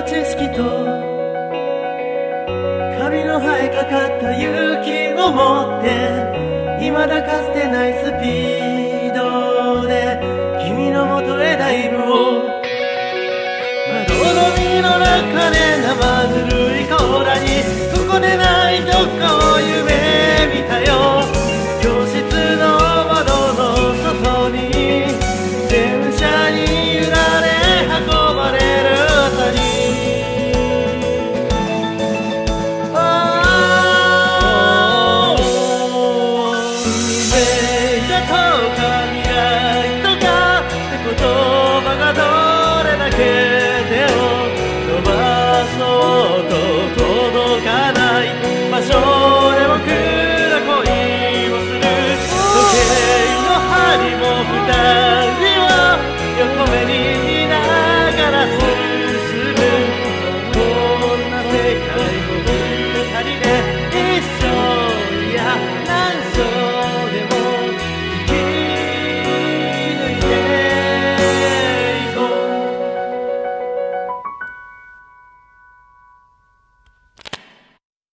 知識とカビの生えかかった勇気を持って未だかつてないスピードで君のもとへダイブを窓の海の中で生ぬるい甲羅にここでないどこかを夢